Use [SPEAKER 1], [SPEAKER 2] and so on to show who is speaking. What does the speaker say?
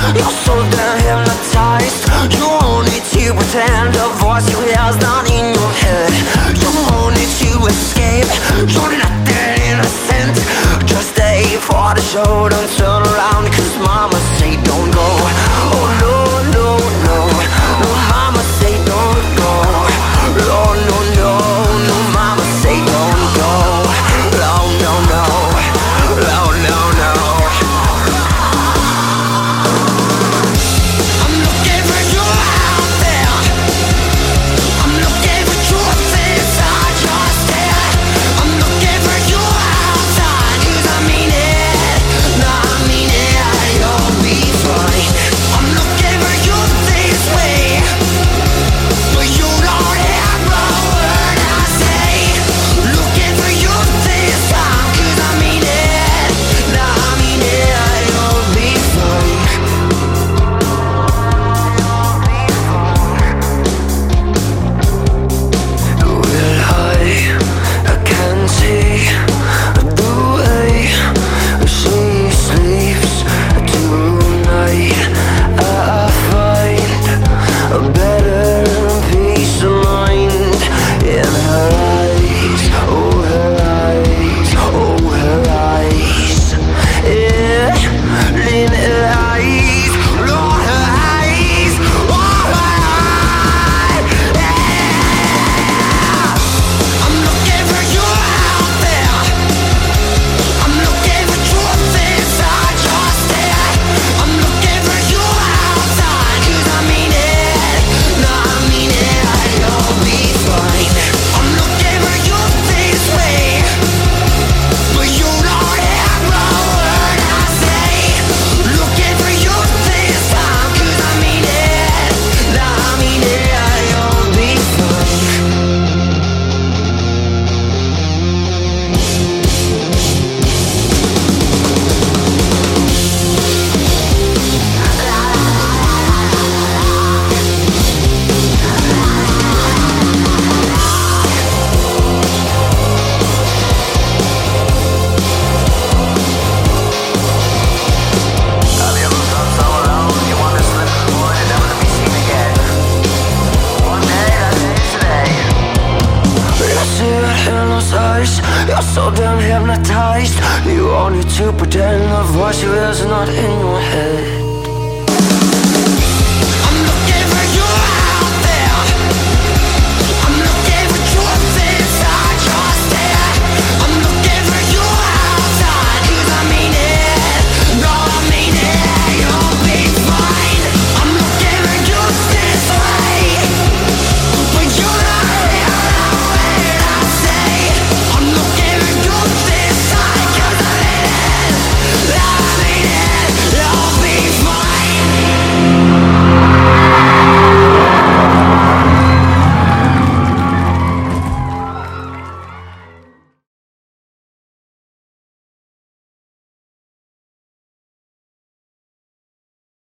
[SPEAKER 1] You're so damn hypnotized. You only to pretend the voice you hear is not in your head. You only to escape. You're nothing innocent. Just stay for the show, don't turn around, cause mama say don't go. Oh no, no, no, no, mama say don't go. Oh no, no, no, mama say don't go. Oh no, no, oh no, no. I'm looking for you out there. I'm looking for truth inside your stare. I'm looking for you outside, cause I mean it. No, I mean it, you'll be fine. I'm looking for you this way, but you don't hear a word I say. Looking for you this time, cause I mean it. No, I mean it, you'll be fine. Will I can't see the way she sleeps tonight. I find a better peace of mind in her eyes. Oh, her eyes. Oh, her eyes. Yeah, in her eyes. Lord, her eyes. Oh, her eyes. I'm looking for you out there. I'm looking for truth inside your stare. I'm looking for you outside, cause I mean it. No, I mean it, you'll be fine. I'm looking for you this way, but you don't hear a word I say. Looking for you this time, cause I mean it. No, I mean it, you'll be fine. Have you ever felt so alone? You want to slip forward and never to be seen again. One day, that day's today. You see it in those eyes. You're so damn hypnotized. You only to pretend the voice you hear is not in your head.